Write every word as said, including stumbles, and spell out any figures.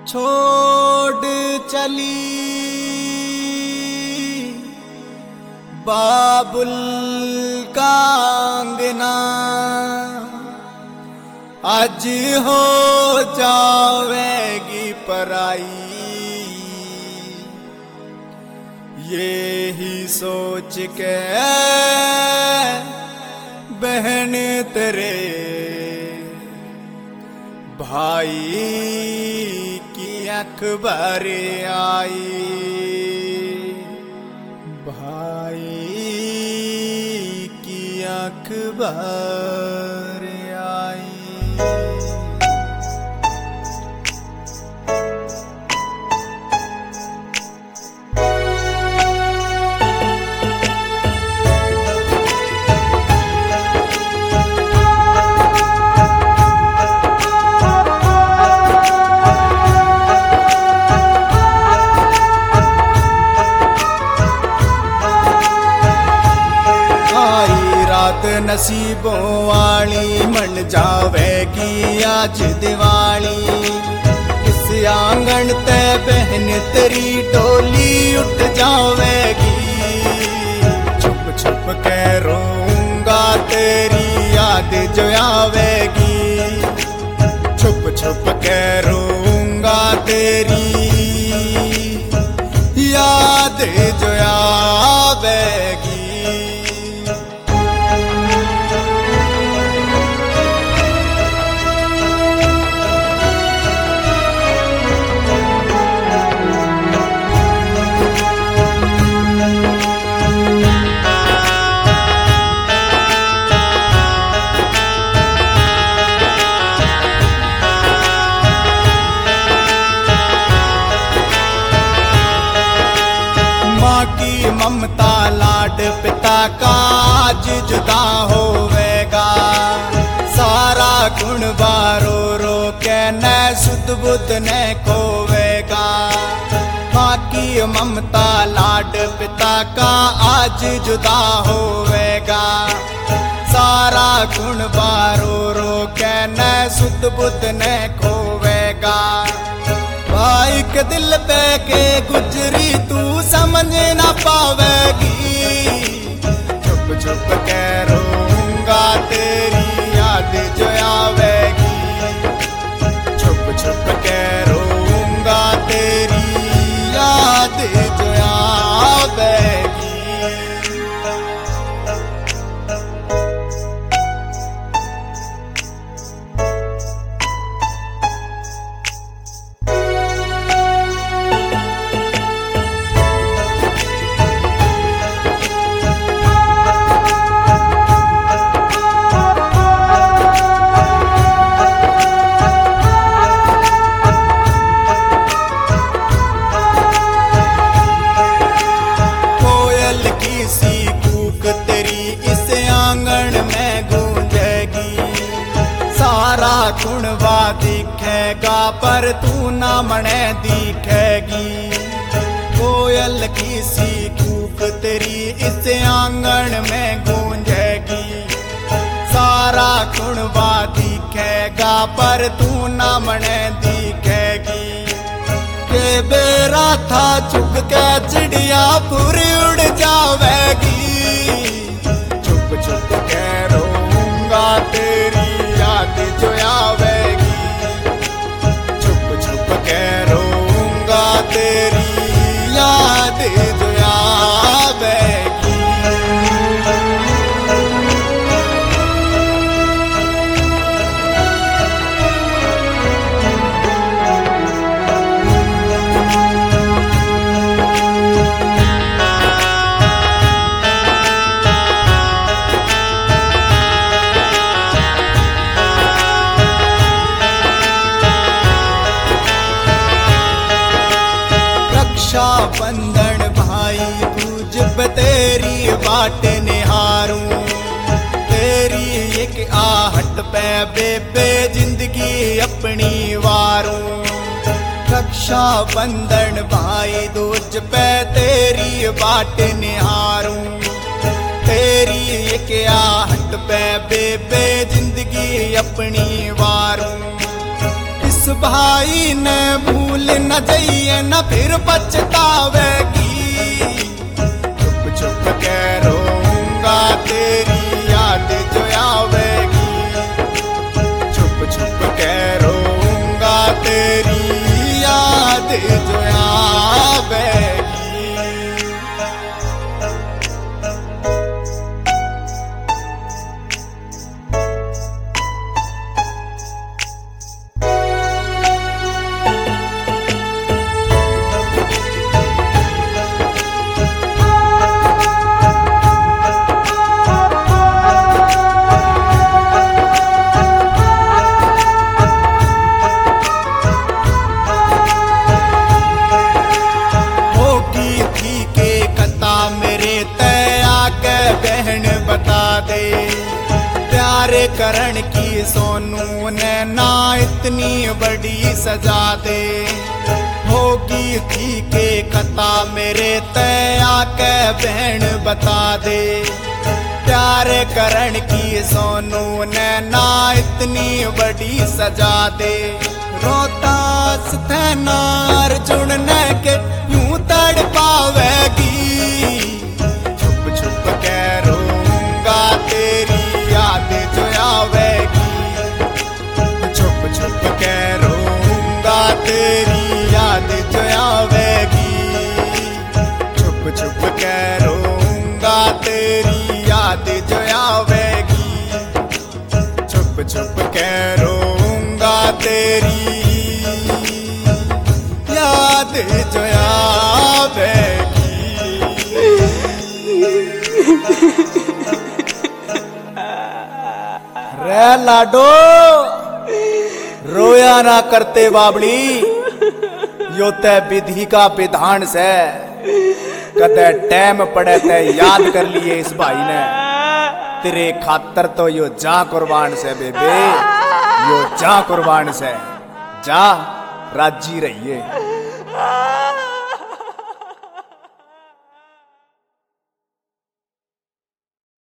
छोड़ चली बाबुल का अंगना, आज हो जावेगी पराई। ये ही सोच के बहन तेरे भाई की अखबार आई, भाई की अखबार आई। नसीबों वाली मन जावेगी आज दिवाली, इस आंगन ते बहन तेरी डोली उठ जावेगी। छुप छुप के रोऊंगा तेरी याद जो आवेगी, छुप छुप के रोऊंगा तेरी याद जो आवेगी। ममता लाड पिता का आज जुदा होवेगा, सारा गुण बारो रो के न सुध बुध न खोवेगा। माँ की ममता लाड पिता का आज जुदा होवेगा, सारा गुण बारो रो के न सुध बुध न खोवेगा। भाई के दिल पे के गुजरी तू समझ ना पावेगी, छुप छुप के रोऊंगा तेरी याद जो आवेगी, छुप छुप के रोऊंगा तेरी याद जो आवेगी। गुणवा दिखेगा पर तू ना मने दिखेगी, कोयल की सी कूक तेरी इस आंगन में गूंजेगी। सारा गुणवा दिखेगा पर तू ना मने दिखेगी, के बेरा था चुग के चिड़िया पूरी उड़ जावेगी। छुप छुप के रोऊंगा तेरी याद जो आवेगी, छुप छुप के रोऊंगा तेरी याद जो आवेगी। बंधन भाई तुझ पे तेरी बाट निहारूं, तेरी एक आहट पे बेबे जिंदगी अपनी वारूं। रक्षा बंधन भाई तुझ पे तेरी बाट निहारूं, तेरी एक आहट पे बेबे जिंदगी अपनी वारूं। इस उस भाई ने भूल न जाइए न फिर पछतावेगी। चुप चुप के रोऊंगा तेरी याद जो आवेगी। चुप चुप के रोऊंगा तेरी याद जो आवेगी। बहन बता दे प्यार करण की सोनू ने ना इतनी बड़ी सजा दे। होगी थी के कथा मेरे तया के बहन बता दे प्यार करण की सोनू ने ना इतनी बड़ी सजा दे। रोहतास थे ना अर्जुन ने के यूं तड़ पावेगी। तेरी याद जो आवेगी। छुप छुप के रोऊंगा तेरी याद जो आवेगी। छुप छुप के रोऊंगा तेरी याद जो आवेगी। छुप छुप के रोऊंगा तेरी याद जो आवेगी। रे लाडो रोया ना करते बाबड़ी, यो ते विधि का विधान से कदे टैम पड़े ते याद कर लिए इस भाई ने। तेरे खातर तो यो जा कुर्बान से बेबे, यो जा कुर्बान से, जा राजी रहिए।